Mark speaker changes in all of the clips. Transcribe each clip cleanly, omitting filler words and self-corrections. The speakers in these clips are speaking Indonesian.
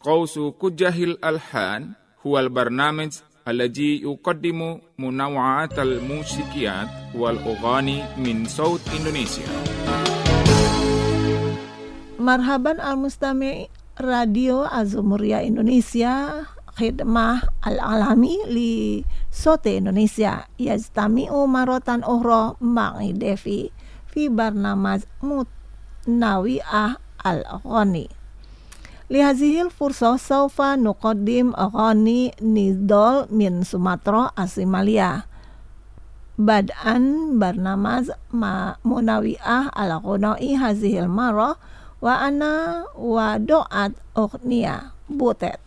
Speaker 1: Qausu Kujahil Alhan huwal barnamij الذي يقدم منوعات الموسيقيات والأغاني من صوت إندونيسيا.
Speaker 2: Marhaban al-mustami Radio Azumuria Indonesia khidmah al-alami li sote Indonesia yajtami'u marotan ukhra ma'i devi fi barnamaj mutnawi'ah al-aghani. Lihazihil fursah saufa nuqaddim aghani nidol min Sumatera Asimalia. Bad'an barnamaz munawi'ah ala ghunai hazihil marah wa ana wa do'at ughniya butet.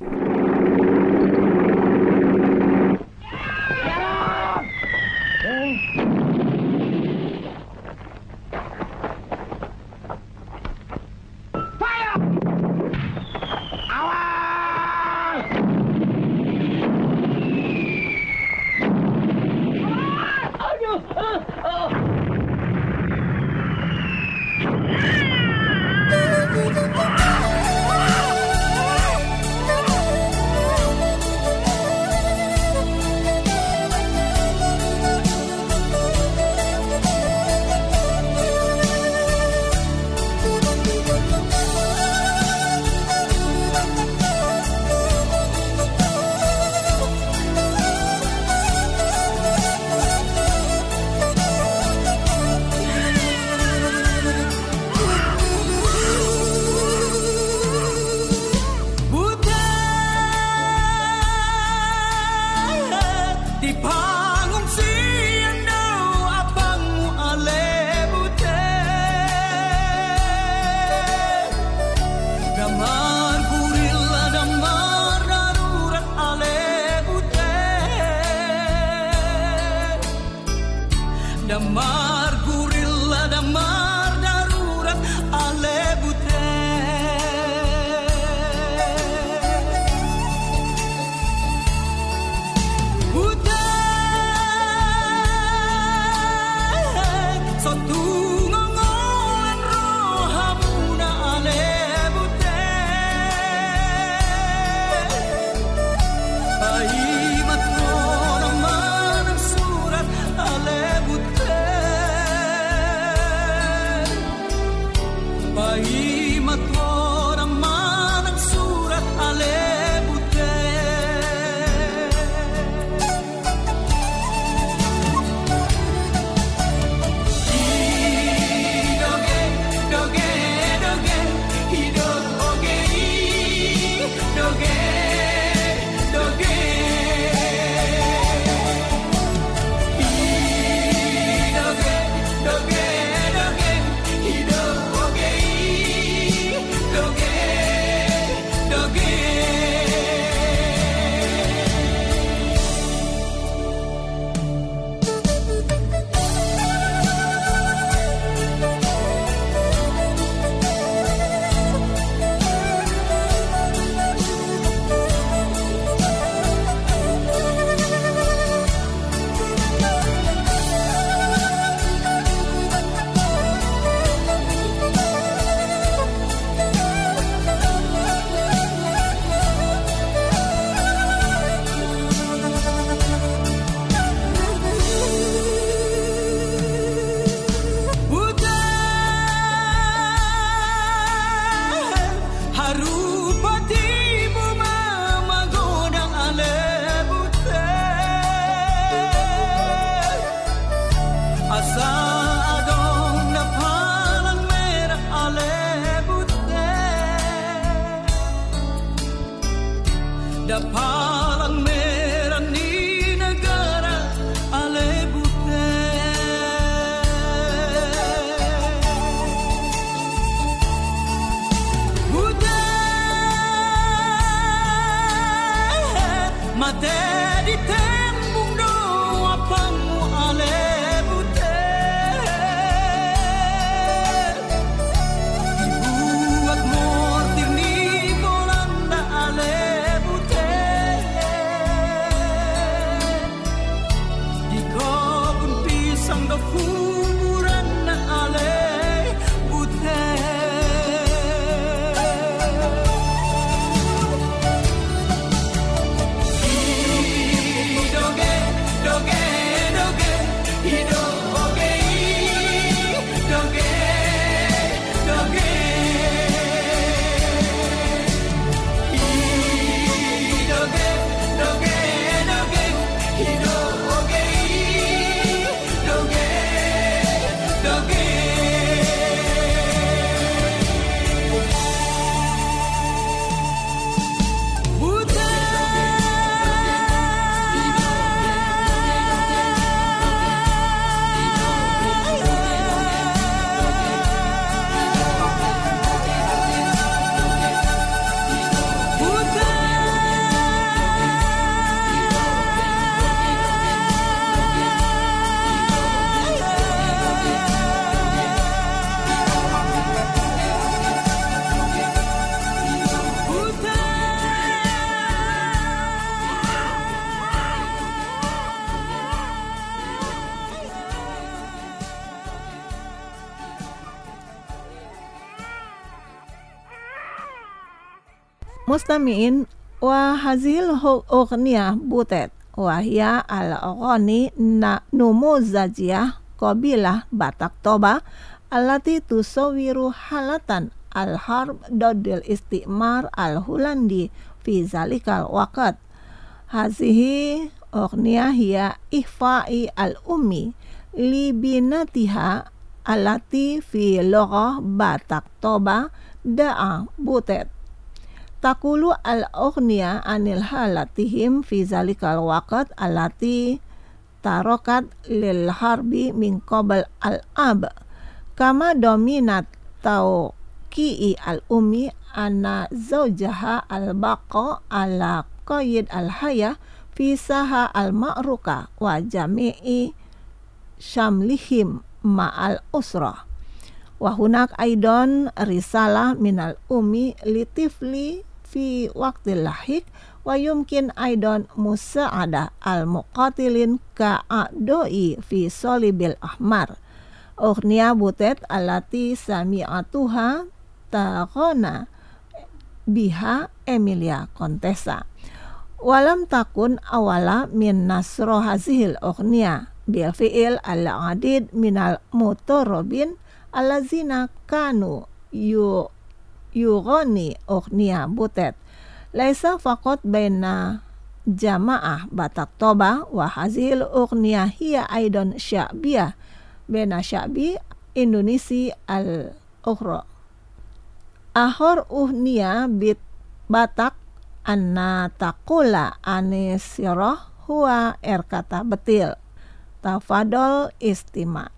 Speaker 2: Mustami'in wa hazil ughnia butet wa hiya al-aghani numuzajiyah qabilah Batak Toba allati tusawiru halatan al-harb dodil istimar al-Hulandi fi zalikal waqt. Hazihi ughnia hiya ihfa'i al-ummi li binatiha allati fi lughah Batak Toba da'a butet. Takulu al-ughnia anil halatihim fi zalikal waqt allati tarokat lil harbi min qabl al-ab kama dominat tauqi'i al-ummi anna zawjaha al-baqa ala qayd al-hayah fi saha al-ma'ruka wa jami'i syamlihim ma'al usrah. Wa hunak aidon risalah minal ummi litifli fi waqtil lahik wa yumkin aidon musa'adah al-muqatilin ka'adoi fi solibil ahmar. Ughnia butet alati sami'atuha taghona biha Emilia Contessa. Walam takun awala min nasro hazihil ughnia bil fi'il al-adid minal mutorobin allazina kanu yughani ughnia butet laisa faqat baina jamaah Batak Toba wa hazil ughnia hiya aidan sya'biyah baina sya'bi Indonesia al-ukhra. Ahor ughnia bit Batak anna taqula anisirah huwa kata betil. Tafadol istima.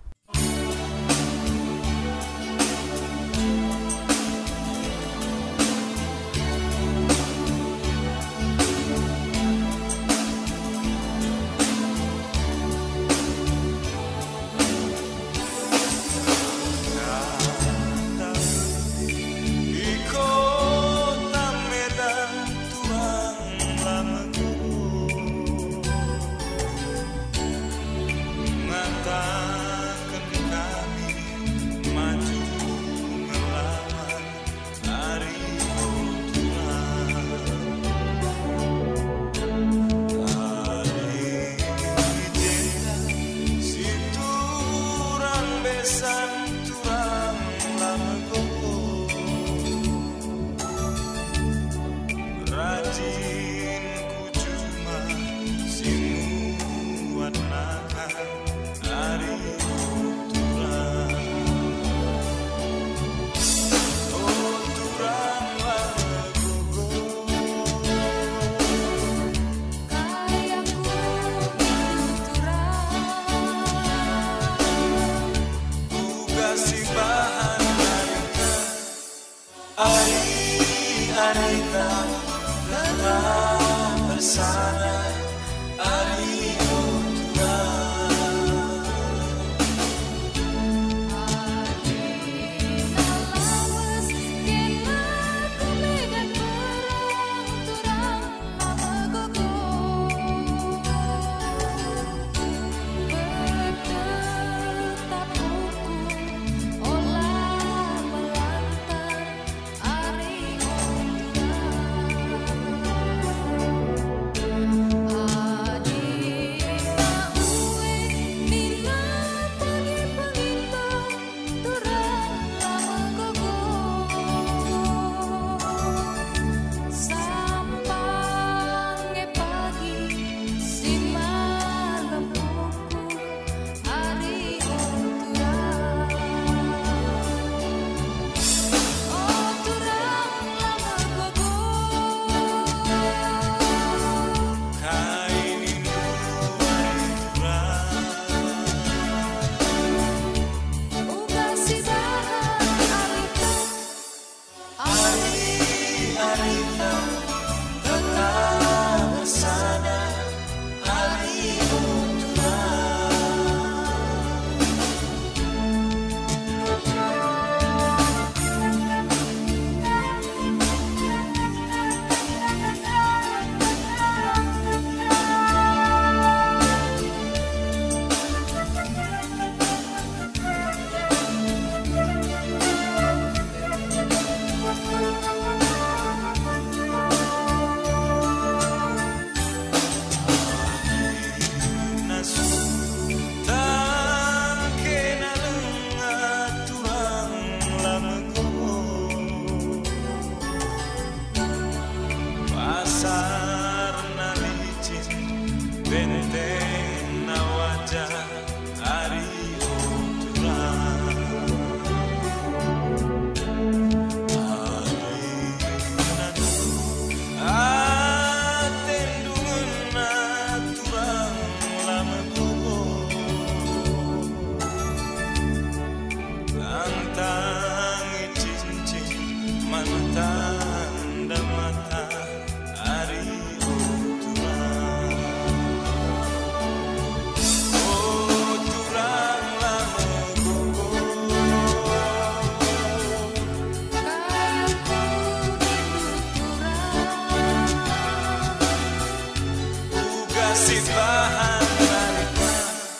Speaker 3: simbahan mereka.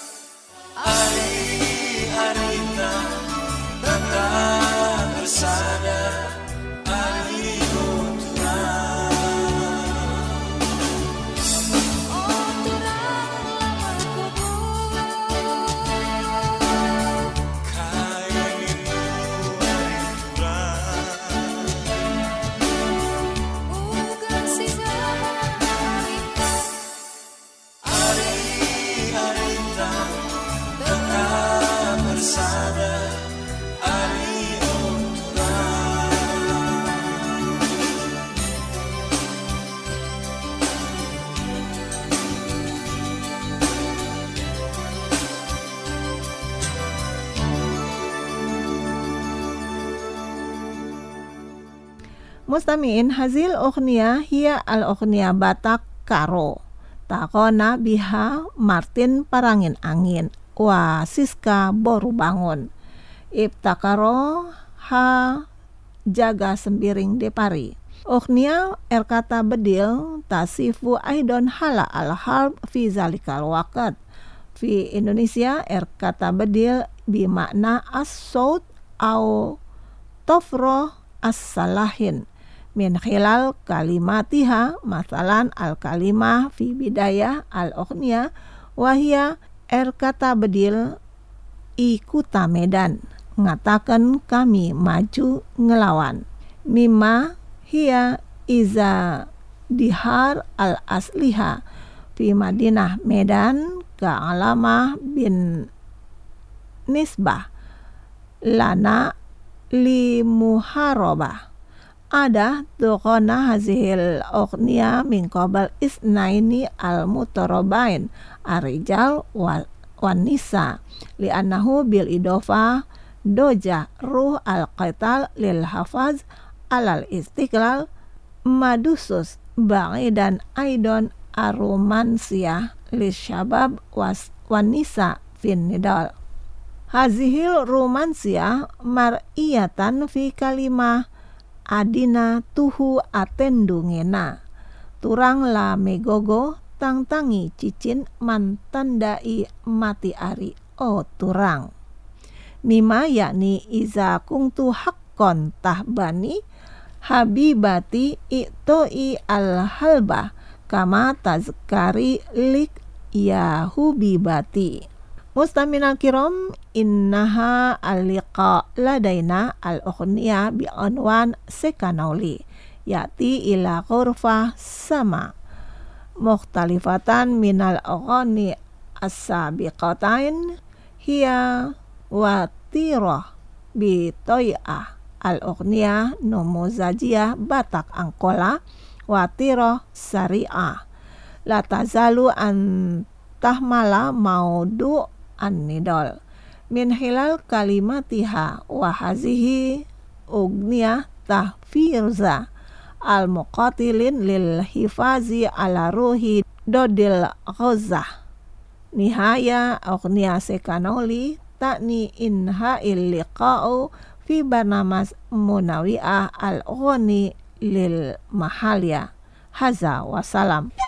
Speaker 3: Hari-hari tetap bersama.
Speaker 2: Mustami'in, hazil ughniya hiya al-ughniya Batak Karo takona biha Martin Parangin Angin wa Siska Boru Bangun ibtakaro ha jaga sembiring depari. Ughniya erkata bedil tasifu aidon hala al-harb fi zalikal waqt. Fi Indonesia erkata bedil bimakna as-saut au tofroh as-salahin min khilal kalimatiha, masalan al-kalimah fi bidayah al-ughniya wahia erkata bedil ikuta medan, ngatakan kami maju ngelawan. Mimma hiya iza dihar al-asliha fi Madinah Medan ka alamah bin nisbah lana li muharabah. Ada tuqona hazihil ughniya min qabal isnaini al-mutarabain ar-rijal wan nisa li'annahu bil idofa doja ruh al-qital lil hafaz alal istiqlal madusus ba'idan aidon arumansiyah lisyabab wan nisa fin nidal. Hazihil rumansiyah mar'iyatan fi kalimah adina tuhu atendungena turang la megogo tangtangi cicin mantandai mati ari o turang. Mima yakni iza kungtu hakkon tahbani habibati i'toi al-halbah kama tazkari lik ya hubibati. Mustamina kiram, innaha al-liqa ladaina al-ughniya bi'anwan sekanauli yati ila ghurfah sama mukhtalifatan minal ughani as-sabiqatain hiya watirah bitoy'ah al-ughniya numuzajiyah Batak Angkola watirah sari'ah la tazalu an tahmala maudu an-nidal min hilal kalimatiha wa hazihi ugniyah tahfirza al-muqatilin lil hifazi ala ruhi dodil ghazah. Nihaya ugniyah sekanoli takni inha'il liqa'u fi barnamas munawi'ah al-ughni lil mahalya. Haza wassalam.